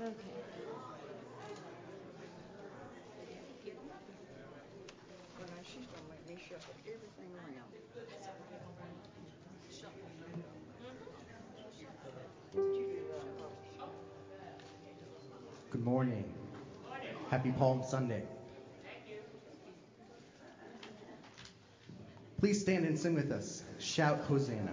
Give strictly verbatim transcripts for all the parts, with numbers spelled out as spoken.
Okay. Well, now she's gonna make me shuffle everything around. You do that first. Good morning. Happy Palm Sunday. Please stand and sing with us. Shout Hosanna.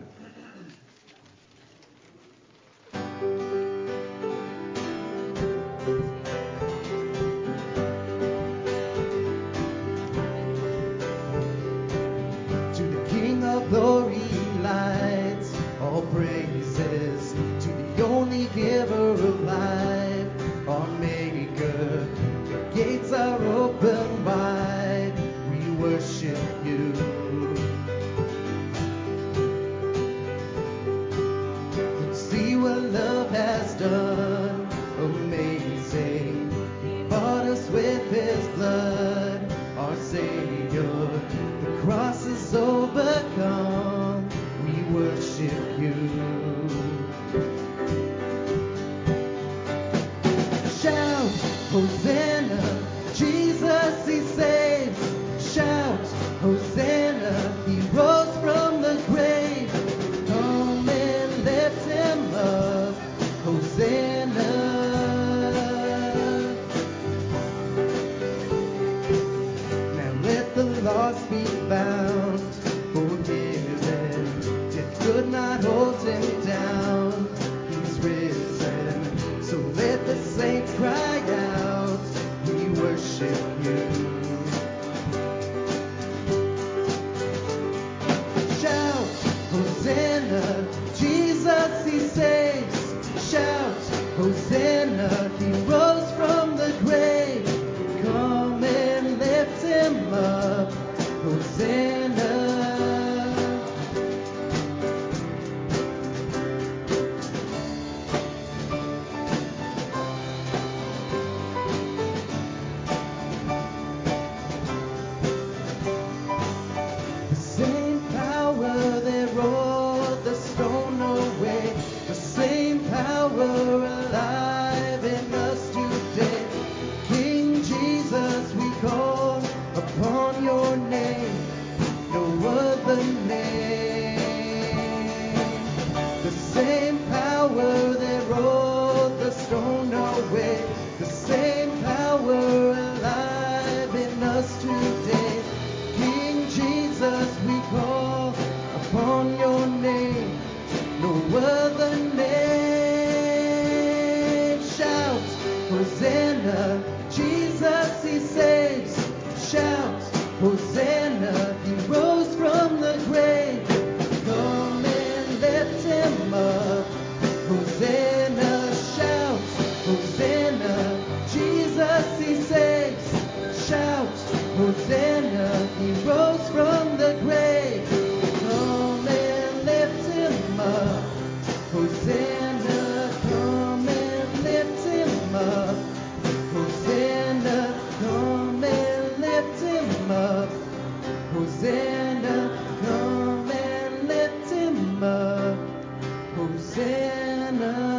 To the King of glory lights, all praises. To the only giver of life, our Maker. The gates are open wide. We worship you. See what love has done, amazing. He bought us with his blood, our Savior. The cross is overcome, we worship you. Shout, Hosanna, Jesus he saves. Shout, Hosanna, he rose from the grave. Come and lift him up, Hosanna. Now let the lost be found, forgiven. Death could not hold him down, he's risen. So let the saints cry out, we worship you. Shout, Hosanna, Jesus he saves. Shout, Hosanna, he rose from the grave. Come and lift him up, Hosanna. The same power that rolled the stone away, the same power alive in us today. King Jesus, we call upon your name, no other name. The same power that rolled the stone away, the same power alive in us today. King Jesus, we call upon your name, no other name. Shout, Hosanna, Jesus he saves. Shout, Hosanna, he rose from the grave. Come and lift him up, Hosanna. Shout, Hosanna, Jesus he saves. Shout, Hosanna, he rose from the grave. Come and lift him up, Hosanna. Come and lift him up, Hosanna. Come and lift him up, Hosanna. Come and lift him up, Hosanna.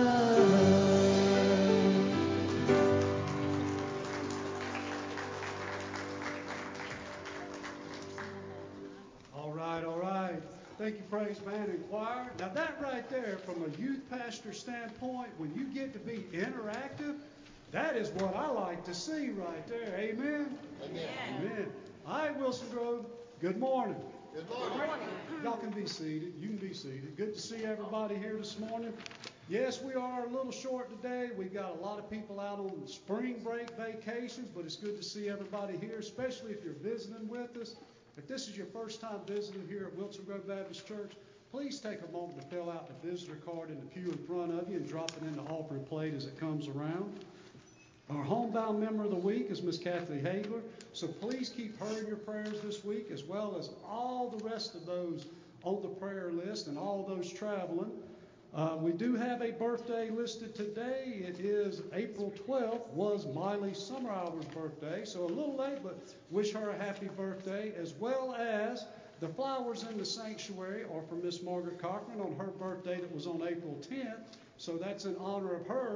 All right, all right. Thank you, praise band and choir. Now that right there, from a youth pastor standpoint, when you get to be interactive, that is what I like to see right there. Amen? Amen. Amen. All right, Wilson Grove, good morning. Good morning. Y'all can be seated. You can be seated. Good to see everybody here this morning. Yes, we are a little short today. We've got a lot of people out on spring break vacations, but it's good to see everybody here, especially if you're visiting with us. If this is your first time visiting here at Wilson Grove Baptist Church, please take a moment to fill out the visitor card in the pew in front of you and drop it in the offering plate as it comes around. Our homebound member of the week is Miss Kathy Hagler, so please keep her in your prayers this week, as well as all the rest of those on the prayer list and all those traveling. Uh, we do have a birthday listed today. It is April twelfth, was Miley Summerhour's birthday, so a little late, but wish her a happy birthday, as well as the flowers in the sanctuary are for Miss Margaret Cochran on her birthday that was on April tenth, so that's in honor of her.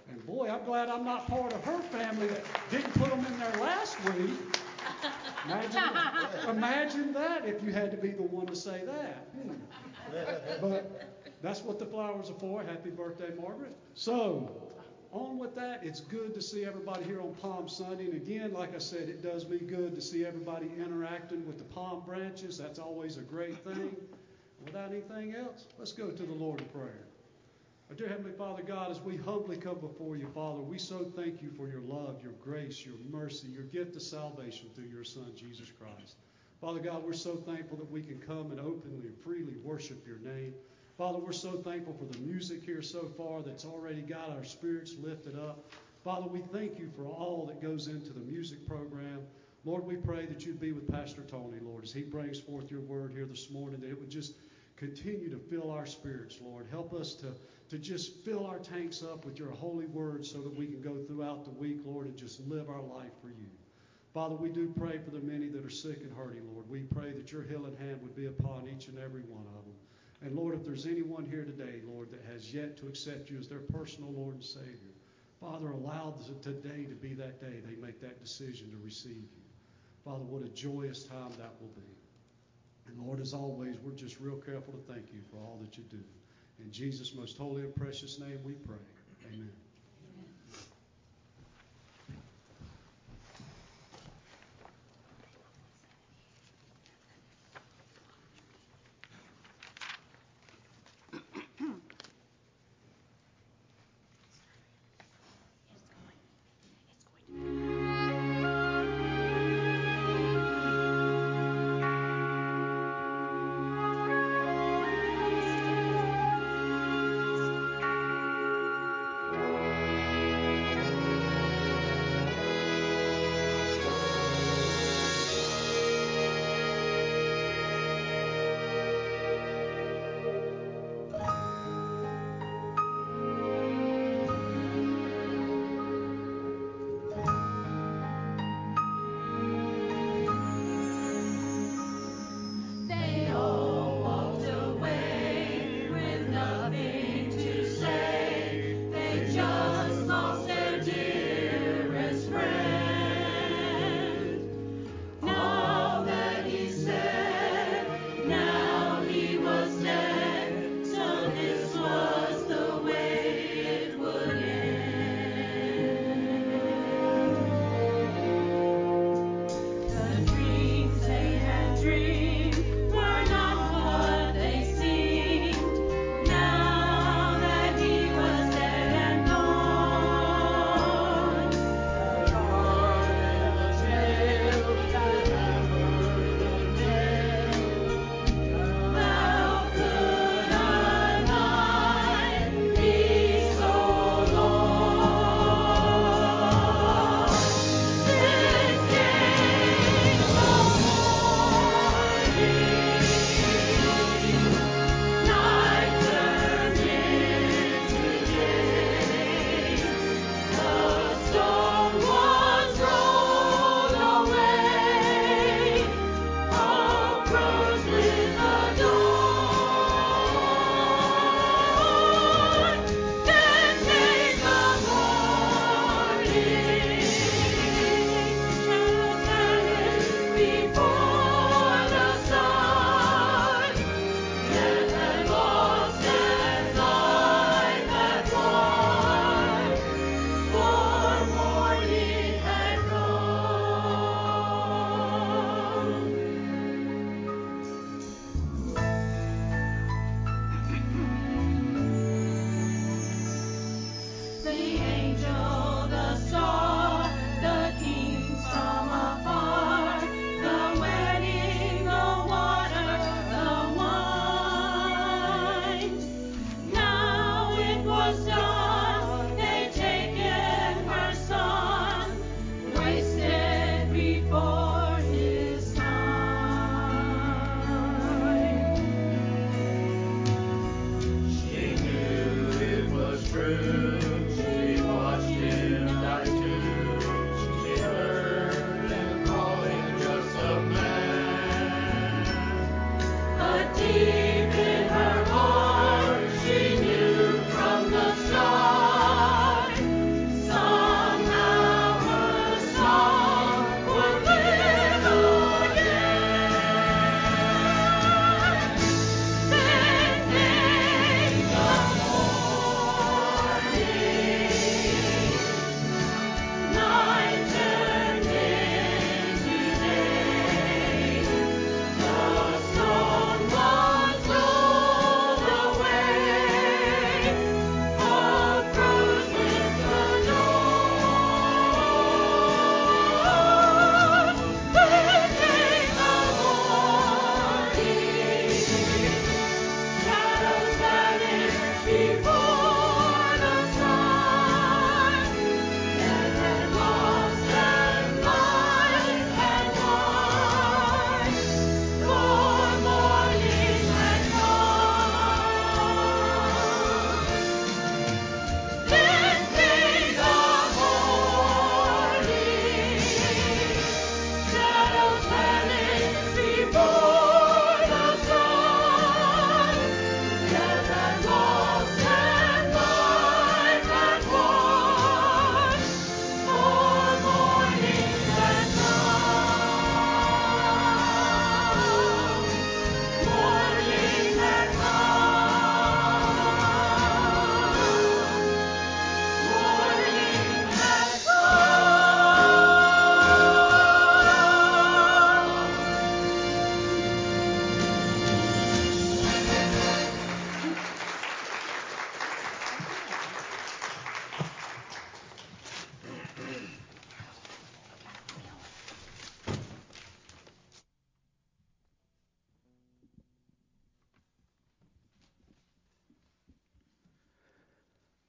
And boy, I'm glad I'm not part of her family that didn't put them in there last week. Imagine, imagine that if you had to be the one to say that. Hmm. But that's what the flowers are for. Happy birthday, Margaret. So, on with that, it's good to see everybody here on Palm Sunday. And again, like I said, it does me good to see everybody interacting with the palm branches. That's always a great thing. Without anything else, let's go to the Lord in prayer. Our dear Heavenly Father God, as we humbly come before you, Father, we so thank you for your love, your grace, your mercy, your gift of salvation through your Son, Jesus Christ. Father God, we're so thankful that we can come and openly and freely worship your name. Father, we're so thankful for the music here so far that's already got our spirits lifted up. Father, we thank you for all that goes into the music program. Lord, we pray that you'd be with Pastor Tony, Lord, as he brings forth your word here this morning, that it would just continue to fill our spirits, Lord. Help us to, to just fill our tanks up with your holy word so that we can go throughout the week, Lord, and just live our life for you. Father, we do pray for the many that are sick and hurting, Lord. We pray that your healing hand would be upon each and every one of them. And Lord, if there's anyone here today, Lord, that has yet to accept you as their personal Lord and Savior, Father, allow today to be that day they make that decision to receive you. Father, what a joyous time that will be. And Lord, as always, we're just real careful to thank you for all that you do. In Jesus' most holy and precious name we pray. Amen.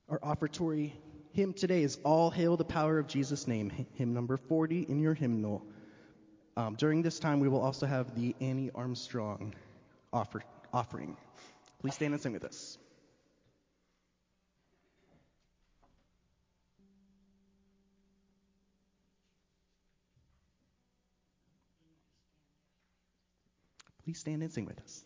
Our offertory hymn today is All Hail the Power of Jesus' Name, hymn number forty in your hymnal. Um, during this time, we will also have the Annie Armstrong offer, offering. Please stand and sing with us. Please stand and sing with us.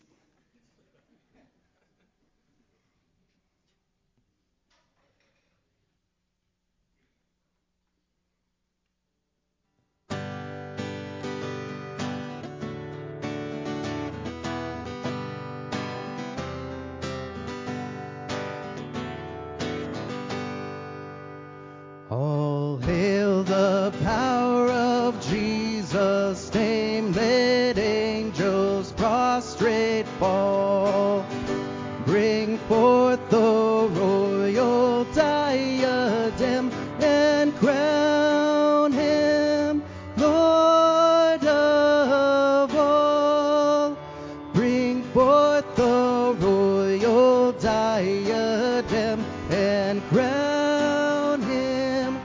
All hail the power of Jesus' name, let angels prostrate fall. Bring forth the royal diadem and crown him Lord of all. Bring forth the royal diadem and crown him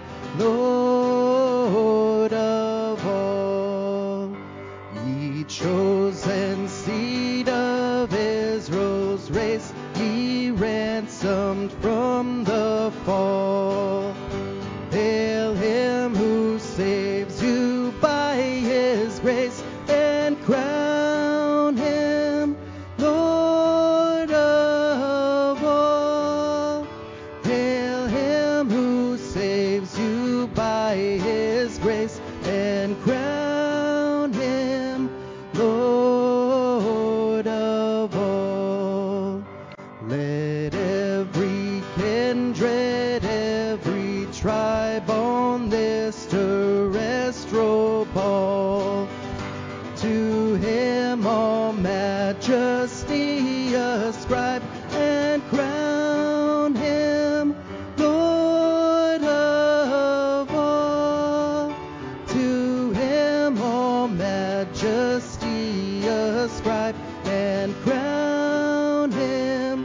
Lord of all. Ye chosen seed of Israel's race, ye ransomed from the fall. Hail him who saves you by his grace and crown him Lord of all. Hail him who saves you by his grace and crown him Lord of all. Let every kindred, every tribe on this terrestrial ball to him all majesty ascribe and crown him Lord of all. To him all majesty ascribe and crown him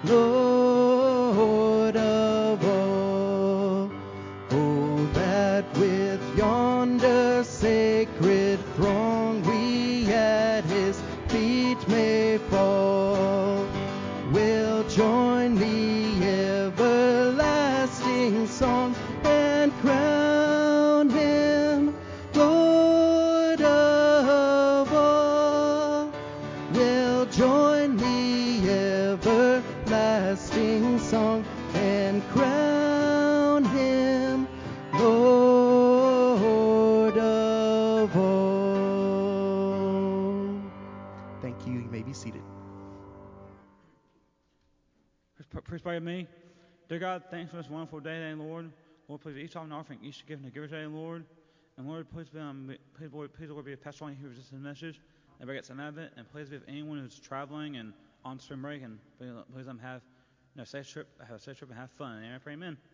Lord of all. Oh, that with yonder sacred throng we at his feet may fall. We'll join the everlasting song and crown him Lord of all. We'll join the everlasting song and crown him Lord of all. Thank you. You may be seated. Please pray with me. Dear God, thanks for this wonderful day today, Lord. Lord, please each offering offering, each given to give today, Lord. And Lord, please be um, please Lord, please Lord, be a pastor on here who this message. Everybody gets an out of it. And please be with anyone who's traveling and on spring break, and please, please um, have you know, safe trip, have a safe trip and have fun. And I pray, amen.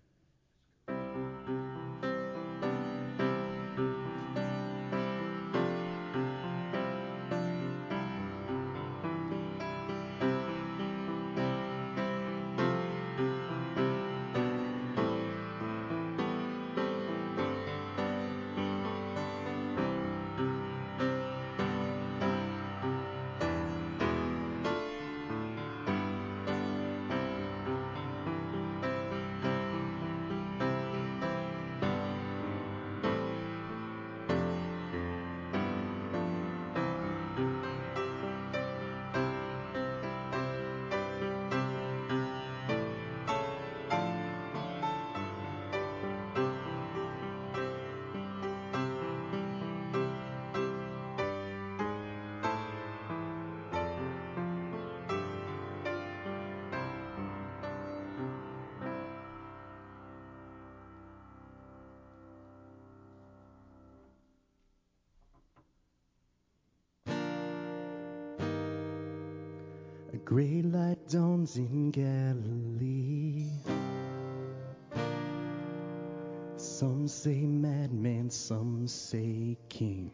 A great light dawns in Galilee. Some say madman, some say king.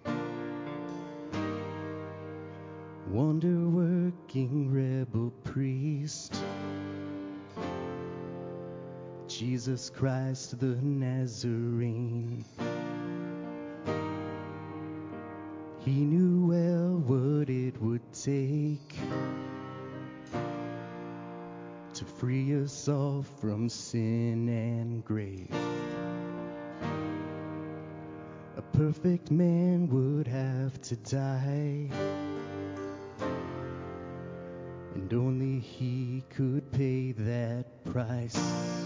Wonder-working rebel priest. Jesus Christ the Nazarene. He knew well what it would take to free us all from sin and grave. A perfect man would have to die, and only he could pay that price.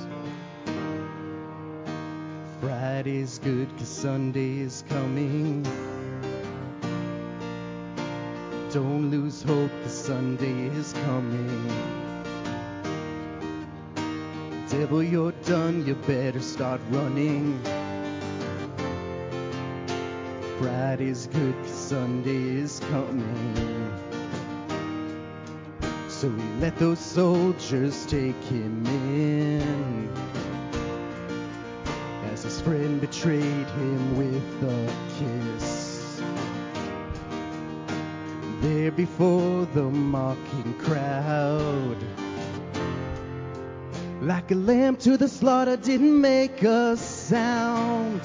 Friday's good 'cause Sunday is coming. Don't lose hope 'cause Sunday is coming. Devil, you're done, you better start running. Friday's good 'cause Sunday is coming. So he let those soldiers take him in, as his friend betrayed him with a kiss. There before the mocking crowd, like a lamb to the slaughter, didn't make a sound.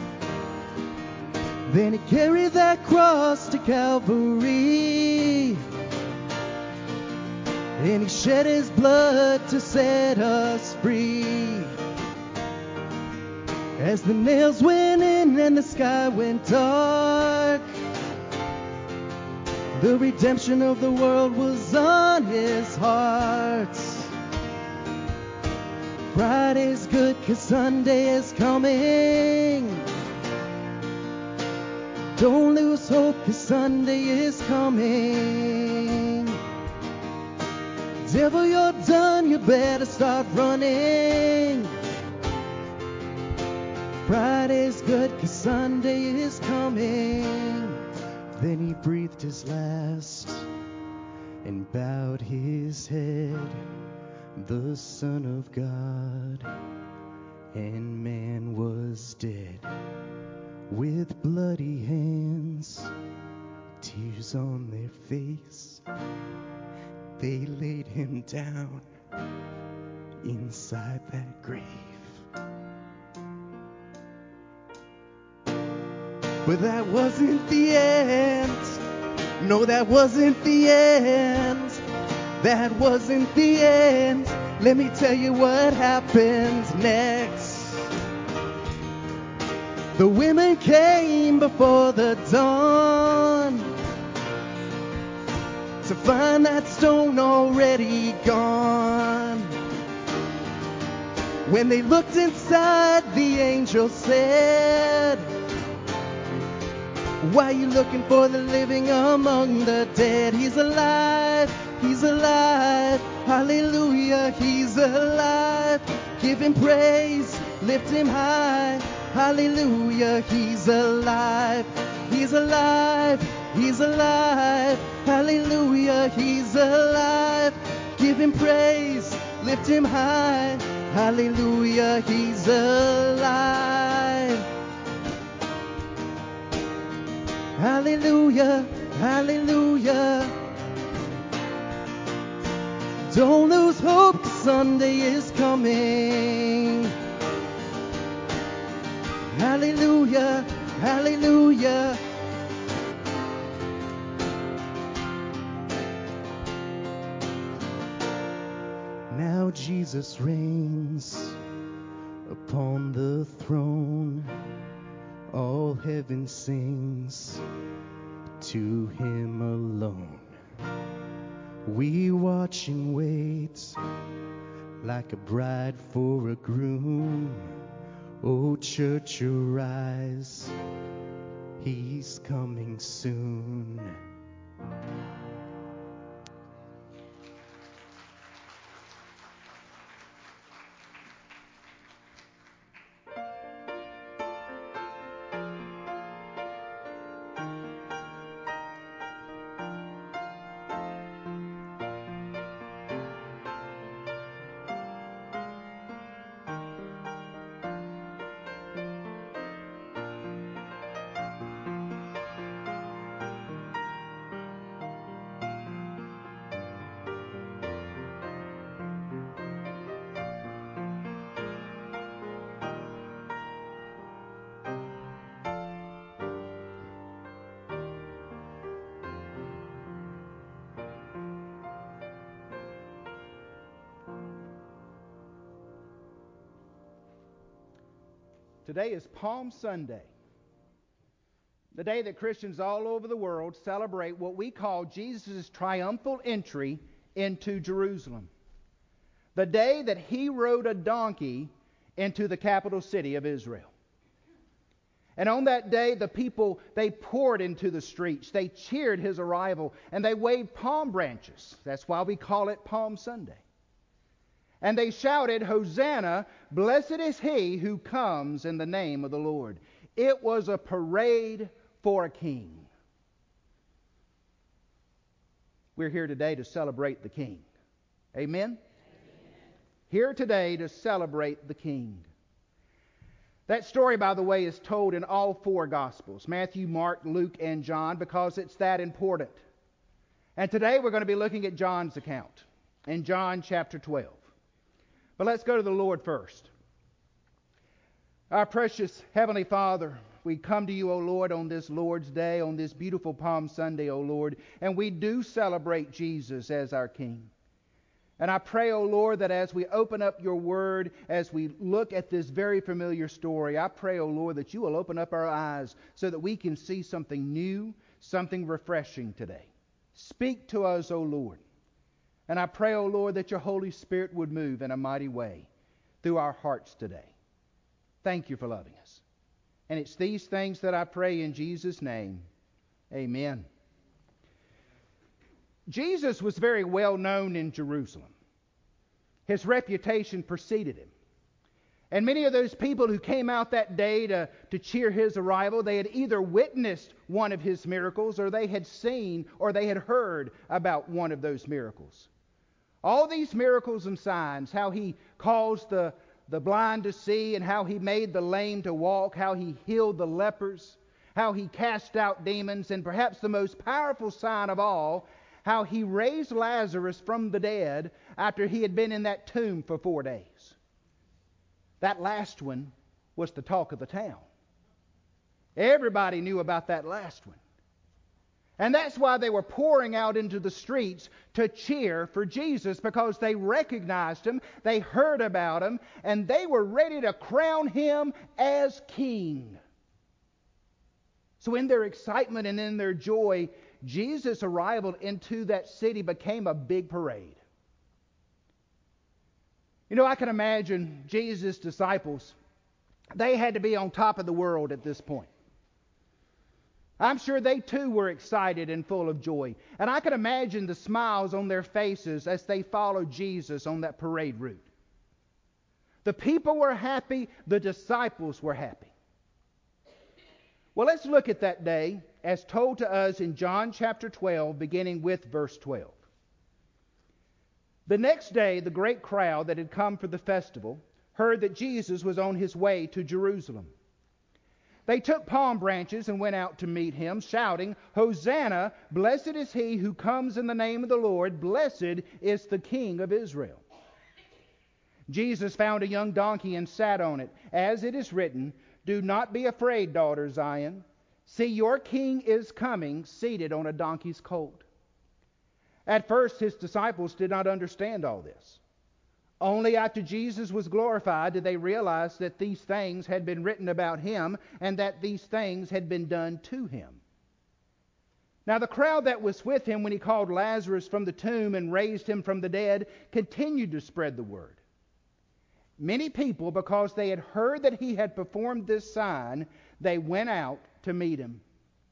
Then he carried that cross to Calvary, and he shed his blood to set us free. As the nails went in and the sky went dark, the redemption of the world was on his heart. Friday's good 'cause Sunday is coming. Don't lose hope 'cause Sunday is coming. Devil, you're done, you better start running. Friday's good 'cause Sunday is coming. Then he breathed his last and bowed his head. The Son of God and man was dead. With bloody hands, tears on their face, they laid him down inside that grave. But that wasn't the end. No, that wasn't the end. That wasn't the end. Let me tell you what happened next. The women came before the dawn to find that stone already gone. When they looked inside, the angel said, why are you looking for the living among the dead? He's alive, he's alive, hallelujah, he's alive. Give him praise, lift him high, hallelujah, he's alive. He's alive, he's alive, hallelujah, he's alive. Give him praise, lift him high, hallelujah, he's alive. Hallelujah, hallelujah. Don't lose hope, 'cause Sunday is coming. Hallelujah, hallelujah. Now Jesus reigns upon the throne. All heaven sings to him alone. We watch and wait like a bride for a groom. Oh, church, arise, he's coming soon. Today is Palm Sunday, the day that Christians all over the world celebrate what we call Jesus' triumphal entry into Jerusalem. The day that he rode a donkey into the capital city of Israel. And on that day, the people, they poured into the streets. They cheered his arrival, and they waved palm branches. That's why we call it Palm Sunday. And they shouted, "Hosanna, blessed is he who comes in the name of the Lord." It was a parade for a king. We're here today to celebrate the king. Amen? Amen. Here today to celebrate the king. That story, by the way, is told in all four Gospels, Matthew, Mark, Luke, and John, because it's that important. And today we're going to be looking at John's account in John chapter twelve. But let's go to the Lord first. Our precious Heavenly Father, we come to you, O Lord, on this Lord's Day, on this beautiful Palm Sunday, O Lord, and we do celebrate Jesus as our King. And I pray, O Lord, that as we open up your word, as we look at this very familiar story, I pray, O Lord, that you will open up our eyes so that we can see something new, something refreshing today. Speak to us, O Lord. And I pray, O Lord, that your Holy Spirit would move in a mighty way through our hearts today. Thank you for loving us. And it's these things that I pray in Jesus' name. Amen. Jesus was very well known in Jerusalem. His reputation preceded him. And many of those people who came out that day to, to cheer his arrival, they had either witnessed one of his miracles, or they had seen, or they had heard about one of those miracles. All these miracles and signs, how he caused the, the blind to see, and how he made the lame to walk, how he healed the lepers, how he cast out demons, and perhaps the most powerful sign of all, how he raised Lazarus from the dead after he had been in that tomb for four days. That last one was the talk of the town. Everybody knew about that last one. And that's why they were pouring out into the streets to cheer for Jesus, because they recognized him, they heard about him, and they were ready to crown him as king. So in their excitement and in their joy, Jesus' arrival into that city became a big parade. You know, I can imagine Jesus' disciples. They had to be on top of the world at this point. I'm sure they too were excited and full of joy. And I can imagine the smiles on their faces as they followed Jesus on that parade route. The people were happy. The disciples were happy. Well, let's look at that day as told to us in John chapter twelve, beginning with verse twelve. The next day, the great crowd that had come for the festival heard that Jesus was on his way to Jerusalem. They took palm branches and went out to meet him, shouting, "Hosanna, blessed is he who comes in the name of the Lord, blessed is the King of Israel." Jesus found a young donkey and sat on it, as it is written, "Do not be afraid, daughter Zion. See, your king is coming, seated on a donkey's colt." At first, his disciples did not understand all this. Only after Jesus was glorified did they realize that these things had been written about him and that these things had been done to him. Now the crowd that was with him when he called Lazarus from the tomb and raised him from the dead continued to spread the word. Many people, because they had heard that he had performed this sign, they went out to meet him.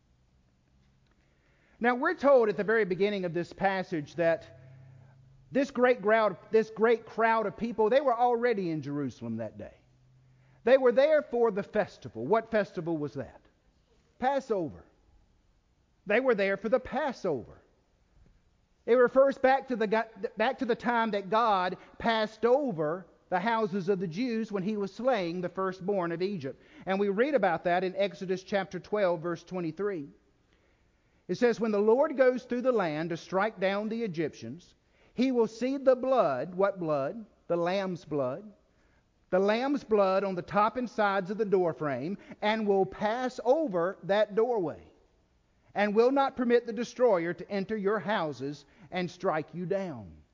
Now we're told at the very beginning of this passage that This great crowd, this great crowd of people, they were already in Jerusalem that day. They were there for the festival. What festival was that? Passover. They were there for the Passover. It refers back to the back to the time that God passed over the houses of the Jews when he was slaying the firstborn of Egypt. And we read about that in Exodus chapter twelve, verse twenty-three. It says, "When the Lord goes through the land to strike down the Egyptians, he will see the blood." What blood? The lamb's blood. The lamb's blood on the top and sides of the doorframe, and will pass over that doorway, and will not permit the destroyer to enter your houses and strike you down.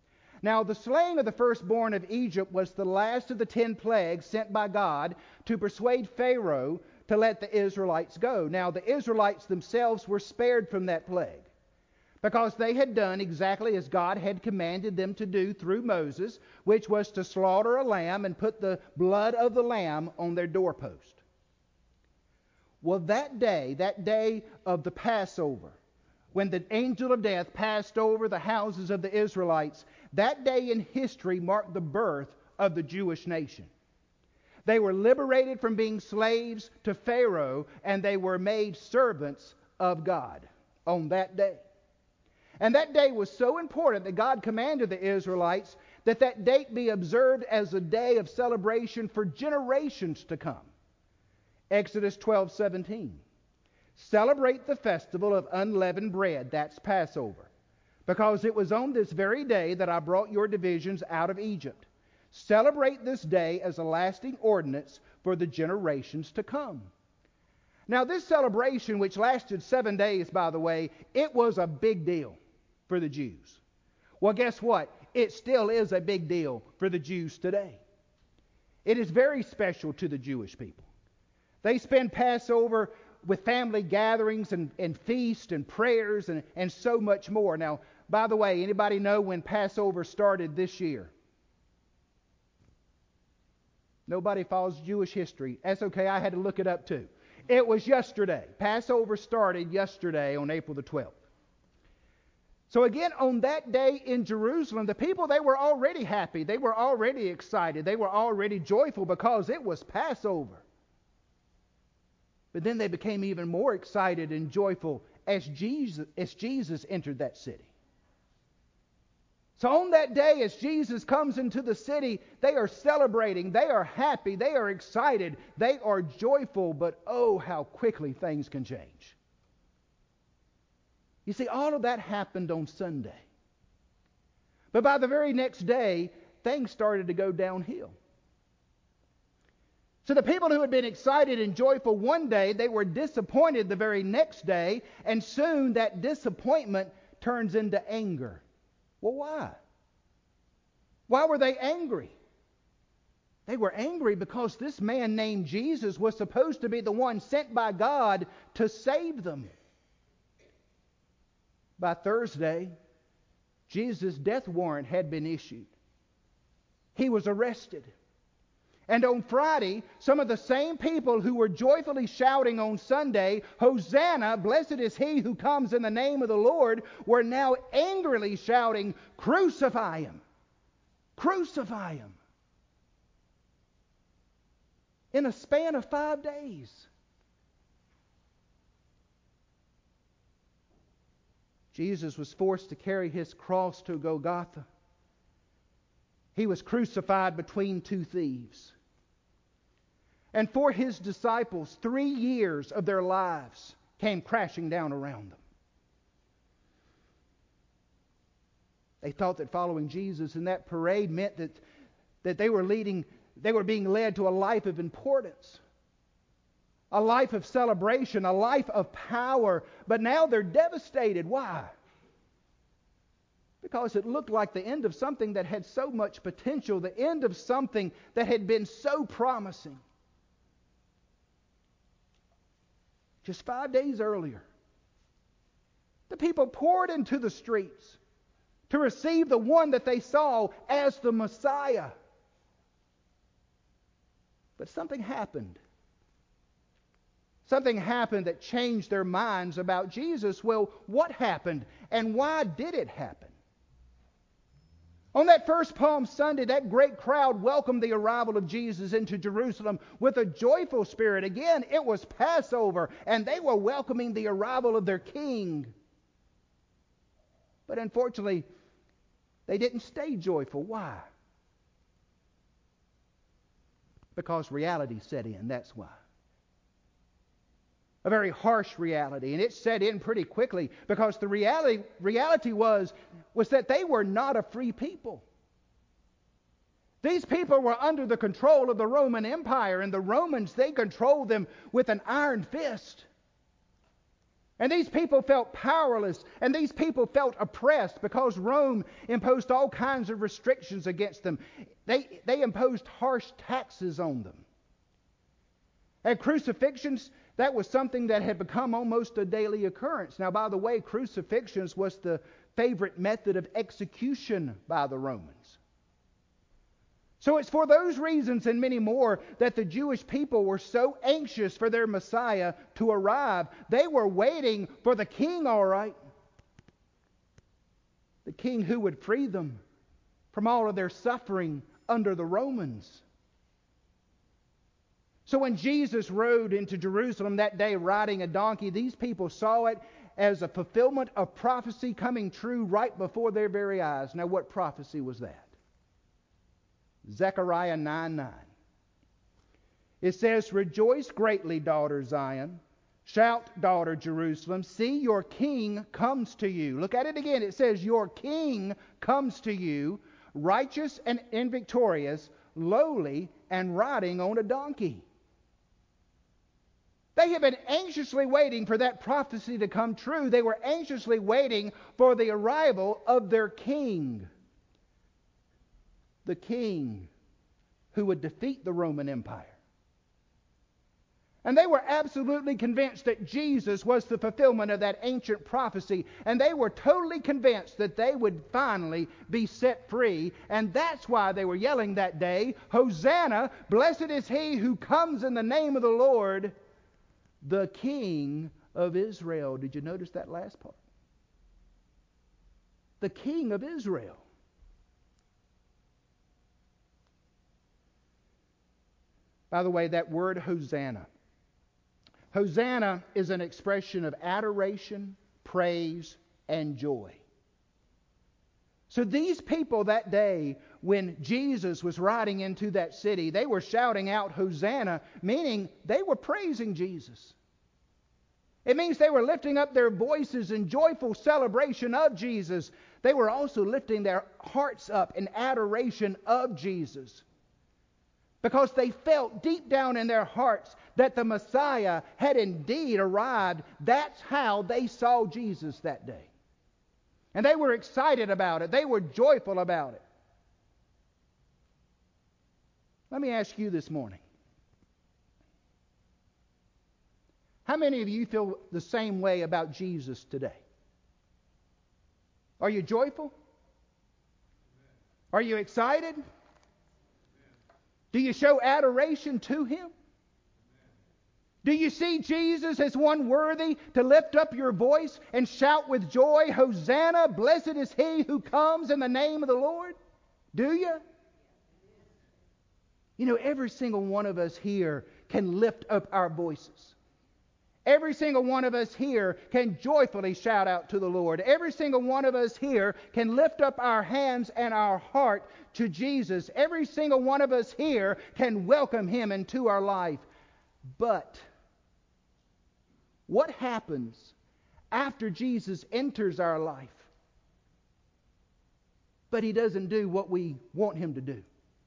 Now, the slaying of the firstborn of Egypt was the last of the ten plagues sent by God to persuade Pharaoh to let the Israelites go. Now, the Israelites themselves were spared from that plague, because they had done exactly as God had commanded them to do through Moses, which was to slaughter a lamb and put the blood of the lamb on their doorpost. Well, that day, that day of the Passover, when the angel of death passed over the houses of the Israelites, that day in history marked the birth of the Jewish nation. They were liberated from being slaves to Pharaoh, and they were made servants of God on that day. And that day was so important that God commanded the Israelites that that date be observed as a day of celebration for generations to come. Exodus twelve seventeen. Celebrate the festival of unleavened bread, that's Passover, because it was on this very day that I brought your divisions out of Egypt. Celebrate this day as a lasting ordinance for the generations to come. Now, this celebration, which lasted seven days, by the way, it was a big deal for the Jews. Well, guess what? It still is a big deal for the Jews today. It is very special to the Jewish people. They spend Passover with family gatherings and, and feasts and prayers and, and so much more. Now, by the way, anybody know when Passover started this year? Nobody follows Jewish history. That's okay, I had to look it up too. It was yesterday. Passover started yesterday on April the twelfth. So again, on that day in Jerusalem, the people, they were already happy. They were already excited. They were already joyful because it was Passover. But then they became even more excited and joyful as Jesus, as Jesus entered that city. So on that day, as Jesus comes into the city, they are celebrating, they are happy, they are excited, they are joyful, but oh, how quickly things can change. You see, all of that happened on Sunday. But by the very next day, things started to go downhill. So the people who had been excited and joyful one day, they were disappointed the very next day, and soon that disappointment turns into anger. Well, why? Why were they angry? They were angry because this man named Jesus was supposed to be the one sent by God to save them. By Thursday, Jesus' death warrant had been issued. He was arrested. And on Friday, some of the same people who were joyfully shouting on Sunday, "Hosanna, blessed is he who comes in the name of the Lord," were now angrily shouting, "Crucify him! Crucify him!" In a span of five days. Jesus was forced to carry his cross to Golgotha. He was crucified between two thieves. And for his disciples, three years of their lives came crashing down around them. They thought that following Jesus in that parade meant that, that they were leading, they were being led to a life of importance, a life of celebration, a life of power. But now they're devastated. Why? Because it looked like the end of something that had so much potential, the end of something that had been so promising. Just five days earlier, the people poured into the streets to receive the one that they saw as the Messiah. But something happened. Something happened that changed their minds about Jesus. Well, what happened and why did it happen? On that first Palm Sunday, that great crowd welcomed the arrival of Jesus into Jerusalem with a joyful spirit. Again, it was Passover, and they were welcoming the arrival of their king. But unfortunately, they didn't stay joyful. Why? Because reality set in, that's why. A very harsh reality, and it set in pretty quickly, because the reality reality was, was that they were not a free people. These people were under the control of the Roman Empire, and the Romans, they controlled them with an iron fist. And these people felt powerless, and these people felt oppressed because Rome imposed all kinds of restrictions against them. They, they imposed harsh taxes on them. And crucifixions, that was something that had become almost a daily occurrence. Now, by the way, crucifixions was the favorite method of execution by the Romans. So it's for those reasons and many more that the Jewish people were so anxious for their Messiah to arrive. They were waiting for the king, all right. The king who would free them from all of their suffering under the Romans. So when Jesus rode into Jerusalem that day riding a donkey, these people saw it as a fulfillment of prophecy coming true right before their very eyes. Now, what prophecy was that? Zechariah nine nine. It says, "Rejoice greatly, daughter Zion. Shout, daughter Jerusalem. See, your king comes to you." Look at it again. It says, "Your king comes to you, righteous and, and victorious, lowly and riding on a donkey." They have been anxiously waiting for that prophecy to come true. They were anxiously waiting for the arrival of their king. The king who would defeat the Roman Empire. And they were absolutely convinced that Jesus was the fulfillment of that ancient prophecy. And they were totally convinced that they would finally be set free. And that's why they were yelling that day, "Hosanna, blessed is he who comes in the name of the Lord, the King of Israel." Did you notice that last part? The King of Israel. By the way, that word Hosanna. Hosanna is an expression of adoration, praise, and joy. So these people that day, when Jesus was riding into that city, they were shouting out Hosanna, meaning they were praising Jesus. It means they were lifting up their voices in joyful celebration of Jesus. They were also lifting their hearts up in adoration of Jesus. Because they felt deep down in their hearts that the Messiah had indeed arrived. That's how they saw Jesus that day. And they were excited about it. They were joyful about it. Let me ask you this morning. How many of you feel the same way about Jesus today? Are you joyful? Are you excited? Do you show adoration to Him? Do you see Jesus as one worthy to lift up your voice and shout with joy, "Hosanna, blessed is he who comes in the name of the Lord"? Do you? You know, every single one of us here can lift up our voices. Every single one of us here can joyfully shout out to the Lord. Every single one of us here can lift up our hands and our heart to Jesus. Every single one of us here can welcome Him into our life. But what happens after Jesus enters our life, but He doesn't do what we want Him to do?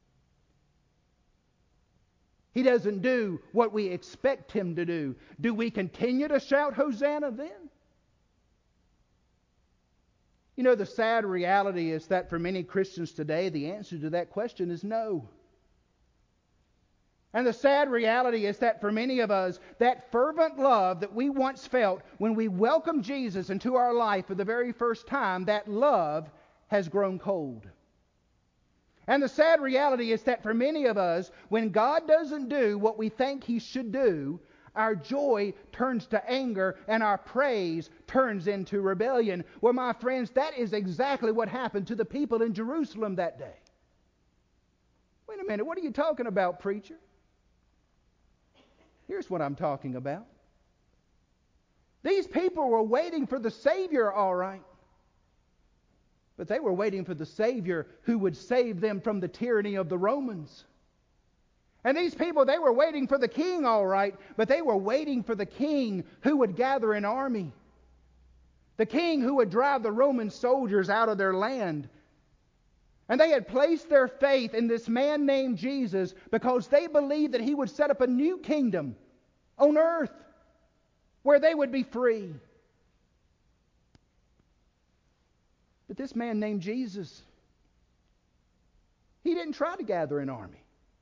He doesn't do what we expect Him to do. Do we continue to shout Hosanna then? You know, the sad reality is that for many Christians today, the answer to that question is no. And the sad reality is that for many of us, that fervent love that we once felt when we welcomed Jesus into our life for the very first time, that love has grown cold. And the sad reality is that for many of us, when God doesn't do what we think He should do, our joy turns to anger and our praise turns into rebellion. Well, my friends, that is exactly what happened to the people in Jerusalem that day. Wait a minute, what are you talking about, preacher? Here's what I'm talking about. These people were waiting for the Savior, all right. But they were waiting for the Savior who would save them from the tyranny of the Romans. And these people, they were waiting for the king, all right, but they were waiting for the king who would gather an army. The king who would drive the Roman soldiers out of their land. And they had placed their faith in this man named Jesus because they believed that He would set up a new kingdom on earth where they would be free. But this man named Jesus, he didn't try to gather an army.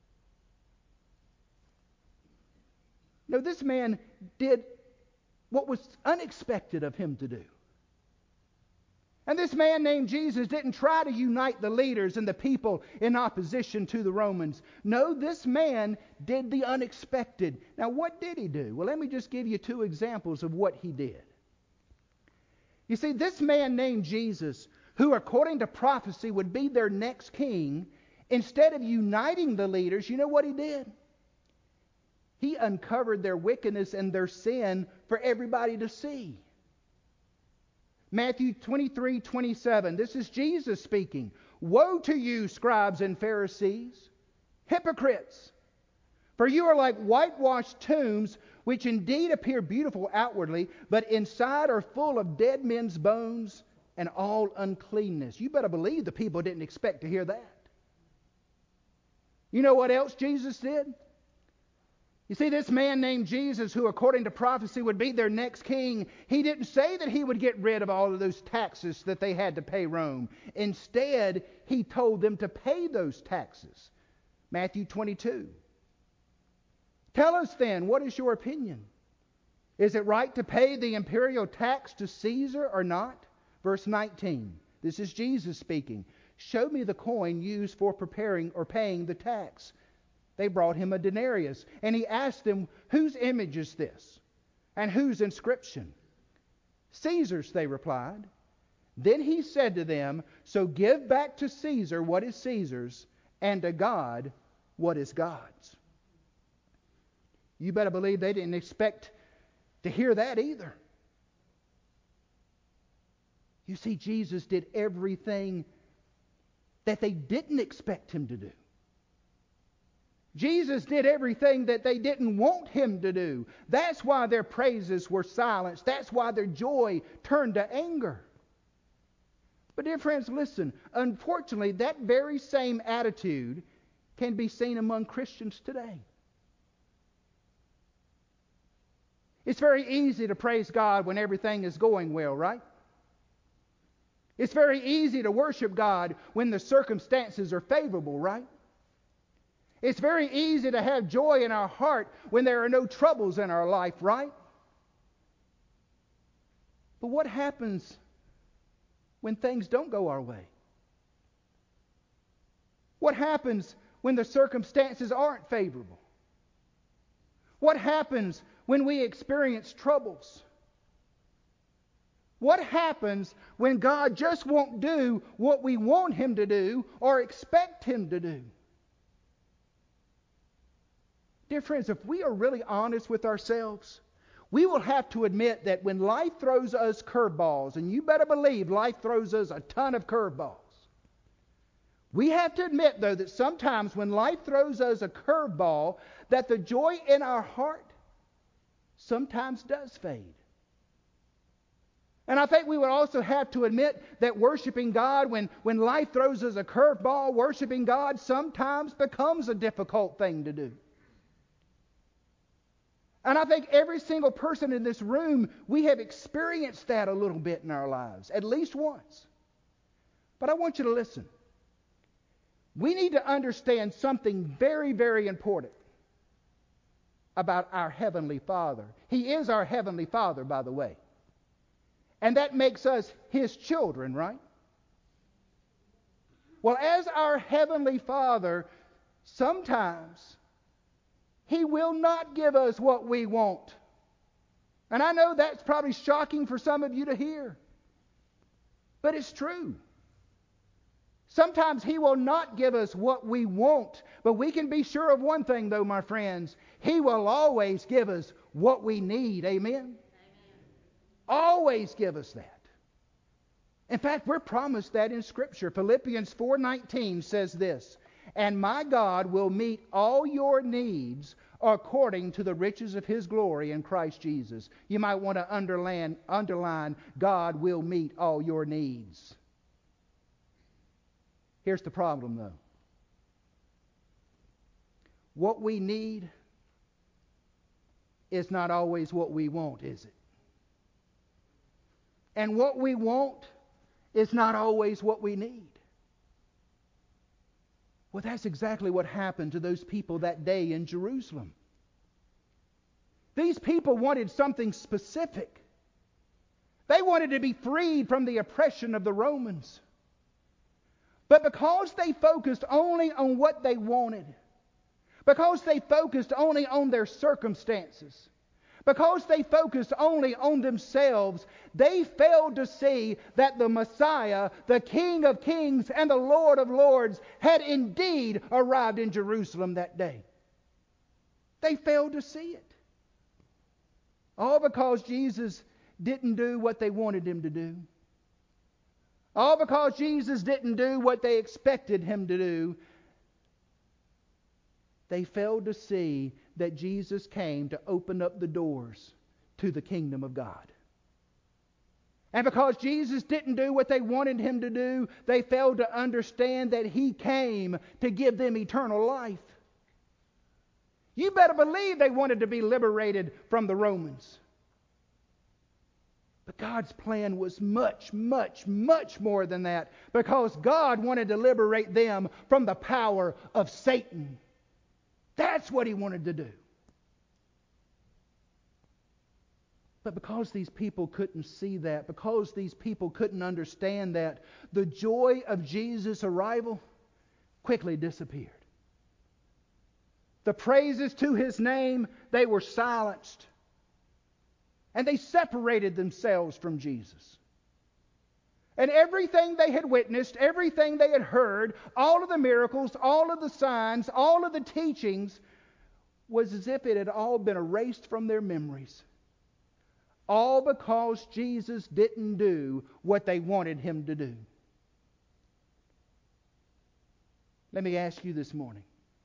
No, this man did what was unexpected of him to do. And this man named Jesus didn't try to unite the leaders and the people in opposition to the Romans. No, this man did the unexpected. Now, what did he do? Well, let me just give you two examples of what he did. You see, this man named Jesus, who according to prophecy would be their next king, instead of uniting the leaders, you know what he did? He uncovered their wickedness and their sin for everybody to see. Matthew twenty-three twenty-seven. This is Jesus speaking. Woe to you, scribes and Pharisees, hypocrites! For you are like whitewashed tombs, which indeed appear beautiful outwardly, but inside are full of dead men's bones and all uncleanness. You better believe the people didn't expect to hear that. You know what else Jesus did? You see, this man named Jesus, who according to prophecy would be their next king, he didn't say that he would get rid of all of those taxes that they had to pay Rome. Instead, he told them to pay those taxes. Matthew twenty-two. Tell us then, what is your opinion? Is it right to pay the imperial tax to Caesar or not? Verse nineteen. This is Jesus speaking. Show me the coin used for preparing or paying the tax. They brought him a denarius, and he asked them, whose image is this? And whose inscription? Caesar's, they replied. Then he said to them, so give back to Caesar what is Caesar's, and to God what is God's. You better believe they didn't expect to hear that either. You see, Jesus did everything that they didn't expect him to do. Jesus did everything that they didn't want him to do. That's why their praises were silenced. That's why their joy turned to anger. But dear friends, listen. Unfortunately, that very same attitude can be seen among Christians today. It's very easy to praise God when everything is going well, right? It's very easy to worship God when the circumstances are favorable, right? It's very easy to have joy in our heart when there are no troubles in our life, right? But what happens when things don't go our way? What happens when the circumstances aren't favorable? What happens when we experience troubles? What happens when God just won't do what we want him to do or expect him to do? Dear friends, if we are really honest with ourselves, we will have to admit that when life throws us curveballs, and you better believe life throws us a ton of curveballs, we have to admit, though, that sometimes when life throws us a curveball, that the joy in our heart sometimes does fade. And I think we would also have to admit that worshiping God, when, when life throws us a curveball, worshiping God sometimes becomes a difficult thing to do. And I think every single person in this room, we have experienced that a little bit in our lives, at least once. But I want you to listen. We need to understand something very, very important about our Heavenly Father. He is our Heavenly Father, by the way. And that makes us His children, right? Well, as our Heavenly Father, sometimes He will not give us what we want. And I know that's probably shocking for some of you to hear. But it's true. Sometimes He will not give us what we want. But we can be sure of one thing, though, my friends. He will always give us what we need. Amen? Amen. Always give us that. In fact, we're promised that in Scripture. Philippians four nineteen says this, "And my God will meet all your needs according to the riches of His glory in Christ Jesus." You might want to underline, underline, God will meet all your needs. Here's the problem, though. What we need is not always what we want, is it? And what we want is not always what we need. Well, that's exactly what happened to those people that day in Jerusalem. These people wanted something specific. They wanted to be freed from the oppression of the Romans. But because they focused only on what they wanted, because they focused only on their circumstances, because they focused only on themselves, they failed to see that the Messiah, the King of Kings and the Lord of Lords, had indeed arrived in Jerusalem that day. They failed to see it. All because Jesus didn't do what they wanted him to do. All because Jesus didn't do what they expected him to do. They failed to see that Jesus came to open up the doors to the kingdom of God. And because Jesus didn't do what they wanted him to do, they failed to understand that he came to give them eternal life. You better believe they wanted to be liberated from the Romans. But God's plan was much, much, much more than that, because God wanted to liberate them from the power of Satan. That's what he wanted to do. But because these people couldn't see that, because these people couldn't understand that, the joy of Jesus' arrival quickly disappeared. The praises to his name, they were silenced. And they separated themselves from Jesus. And everything they had witnessed, everything they had heard, all of the miracles, all of the signs, all of the teachings, was as if it had all been erased from their memories. All because Jesus didn't do what they wanted him to do. Let me ask you this morning.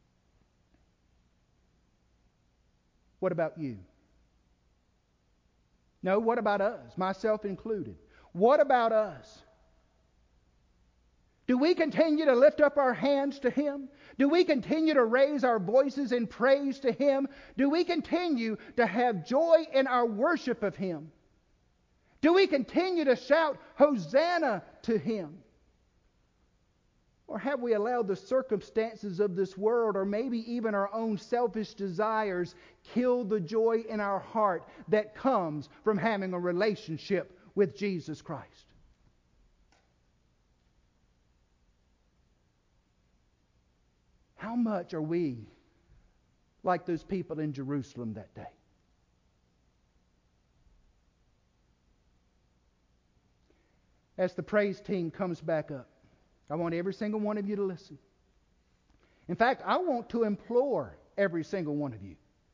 What about you? No, what about us, myself included? What about us? Do we continue to lift up our hands to him? Do we continue to raise our voices in praise to him? Do we continue to have joy in our worship of him? Do we continue to shout Hosanna to him? Or have we allowed the circumstances of this world, or maybe even our own selfish desires, kill the joy in our heart that comes from having a relationship with Jesus Christ? How much are we like those people in Jerusalem that day? As the praise team comes back up, I want every single one of you to listen. In fact, I want to implore every single one of you.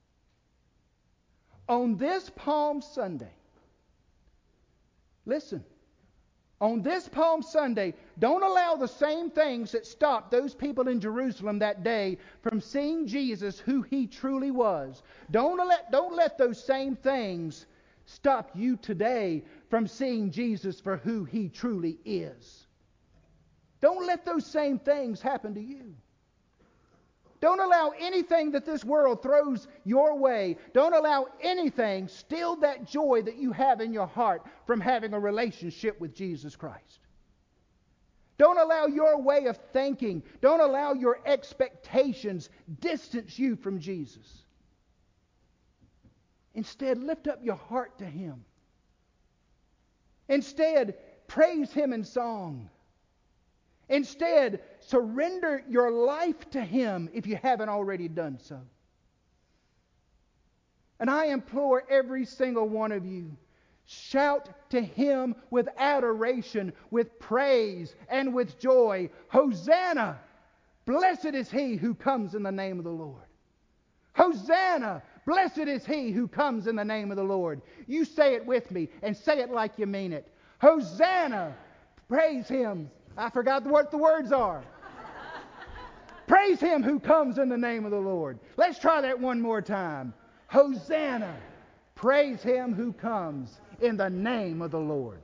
On this Palm Sunday, listen, on this Palm Sunday, don't allow the same things that stopped those people in Jerusalem that day from seeing Jesus who he truly was. Don't let, don't let those same things stop you today from seeing Jesus for who he truly is. Don't let those same things happen to you. Don't allow anything that this world throws your way. Don't allow anything steal that joy that you have in your heart from having a relationship with Jesus Christ. Don't allow your way of thinking, don't allow your expectations distance you from Jesus. Instead, lift up your heart to him. Instead, praise him in song. Instead, surrender your life to him if you haven't already done so. And I implore every single one of you, shout to him with adoration, with praise, and with joy. Hosanna! Blessed is he who comes in the name of the Lord. Hosanna! Blessed is he who comes in the name of the Lord. You say it with me and say it like you mean it. Hosanna! Praise him. I forgot what the words are. Praise him who comes in the name of the Lord. Let's try that one more time. Hosanna! Praise him who comes in the name of the Lord.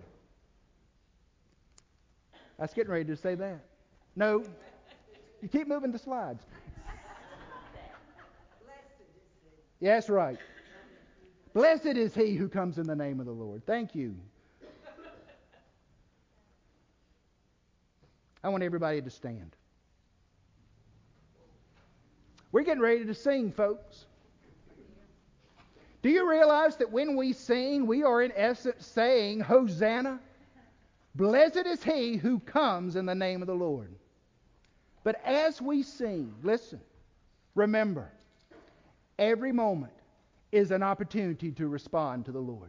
I was getting ready to say that. No. You keep moving the slides. Yeah, that's right. Blessed is he who comes in the name of the Lord. Thank you. I want everybody to stand. We're getting ready to sing, folks. Do you realize that when we sing, we are in essence saying, Hosanna? Blessed is he who comes in the name of the Lord. But as we sing, listen, remember, every moment is an opportunity to respond to the Lord.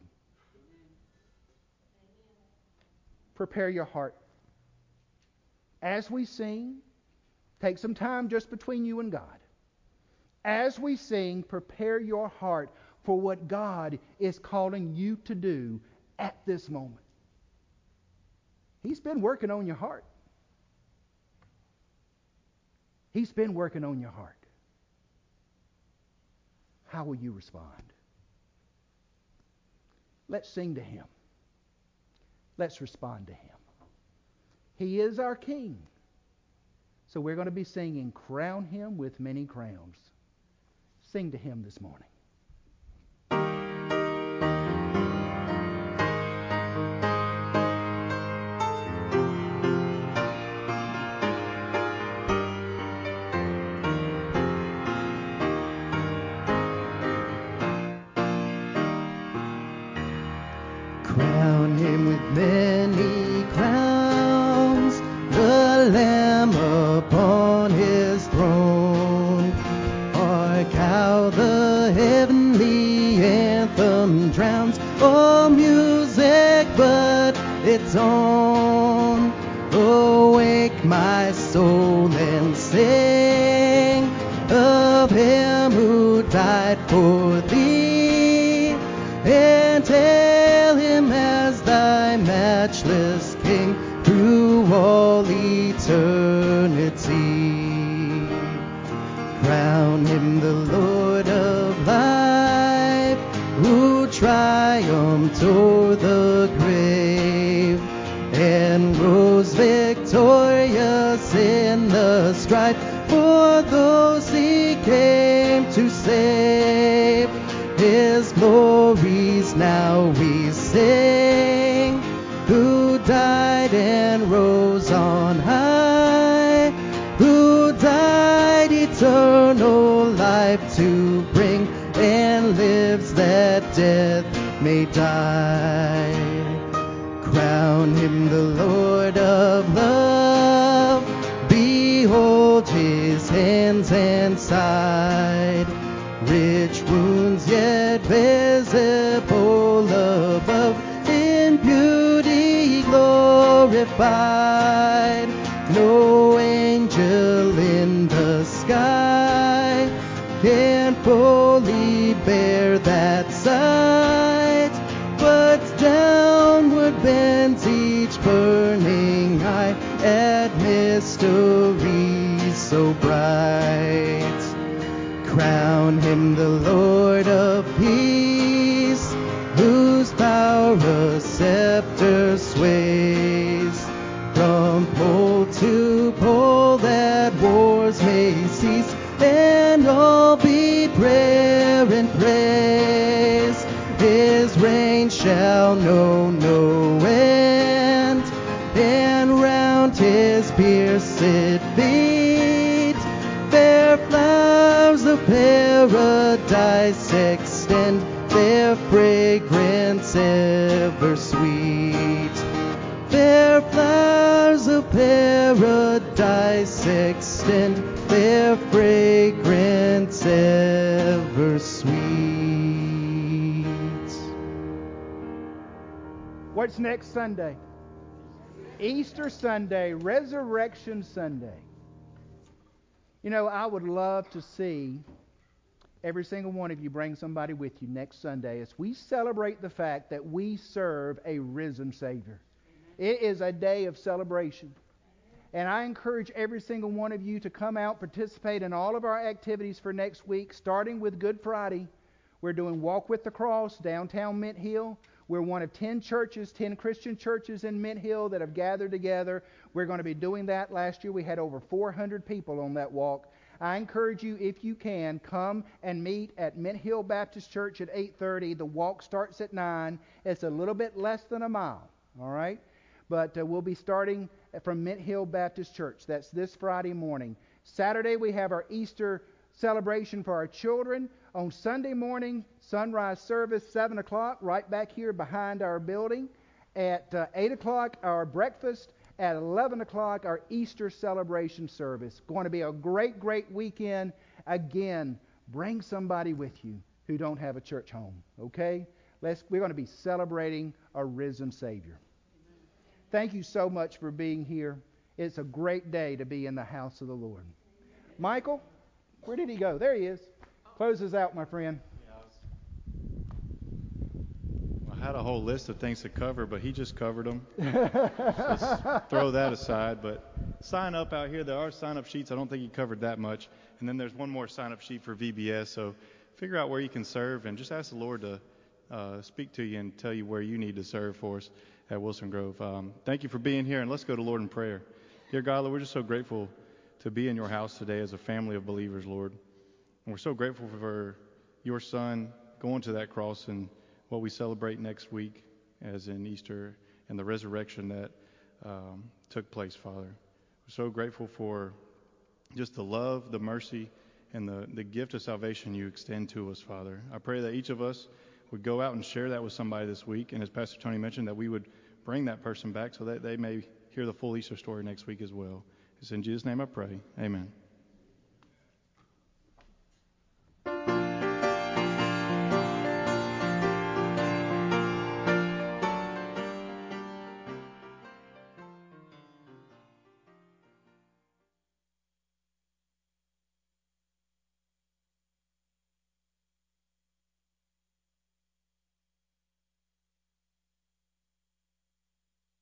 Prepare your heart. As we sing, take some time just between you and God. As we sing, prepare your heart for what God is calling you to do at this moment. He's been working on your heart. He's been working on your heart. How will you respond? Let's sing to Him. Let's respond to Him. He is our King. So we're going to be singing, Crown Him with Many Crowns. Sing to Him this morning. Crown Him with many crowns, the Lamb upon His throne. Hark how the heavenly anthem drowns all music but its own. Awake my soul and sing of Him who died for thee, and hail Him as thy matchless King through all eternity. Crown Him the Lord of life, who triumphed o'er the grave, and rose victorious in the strife for those He came to save. His glories now we sing, who died and rose on high, who died eternal life to bring, and lives that death may die. Crown Him the Lord of love, behold His hands and side, rich wounds yet visible above, in beauty glorified. No angel in the sky can fully bear that sight, but downward bends each burning eye at mysteries so bright. Crown Him the Lord of peace, whose power a scepter sways. From pole to pole that wars may cease, and all be prayer and praise. His reign shall know no end, and round His pierced feet fair flowers of paradise extend, their fragrance ever sweet. Fair flowers of paradise extend, their fragrance ever sweet. What's next Sunday? Easter Sunday, Resurrection Sunday. You know, I would love to see every single one of you bring somebody with you next Sunday as we celebrate the fact that we serve a risen Savior. It is a day of celebration. And I encourage every single one of you to come out, participate in all of our activities for next week, starting with Good Friday. We're doing Walk with the Cross, downtown Mint Hill. We're one of ten churches, ten Christian churches in Mint Hill that have gathered together. We're going to be doing that. Last year we had over four hundred people on that walk. I encourage you, if you can, come and meet at Mint Hill Baptist Church at eight thirty. The walk starts at nine. It's a little bit less than a mile, all right? But uh, we'll be starting from Mint Hill Baptist Church. That's this Friday morning. Saturday, we have our Easter celebration for our children. On Sunday morning, sunrise service, seven o'clock, right back here behind our building. At uh, eight o'clock, our breakfast. At eleven o'clock, our Easter celebration service. Going to be a great, great weekend. Again, bring somebody with you who don't have a church home, okay? Let's, we're going to be celebrating a risen Savior. Thank you so much for being here. It's a great day to be in the house of the Lord. Michael, where did he go? There he is. Close us out, my friend. I had a whole list of things to cover, but he just covered them. Just throw that aside. But sign up out here. There are sign-up sheets. I don't think he covered that much. And then there's one more sign-up sheet for V B S. So figure out where you can serve and just ask the Lord to uh, speak to you and tell you where you need to serve for us at Wilson Grove. Um, thank you for being here, and let's go to Lord in prayer. Dear God, Lord, we're just so grateful to be in your house today as a family of believers, Lord. And we're so grateful for your Son going to that cross and what we celebrate next week as in Easter and the resurrection that um, took place, Father. We're so grateful for just the love, the mercy, and the, the gift of salvation you extend to us, Father. I pray that each of us would go out and share that with somebody this week, and as Pastor Tony mentioned, that we would bring that person back so that they may hear the full Easter story next week as well. It's in Jesus' name I pray. Amen.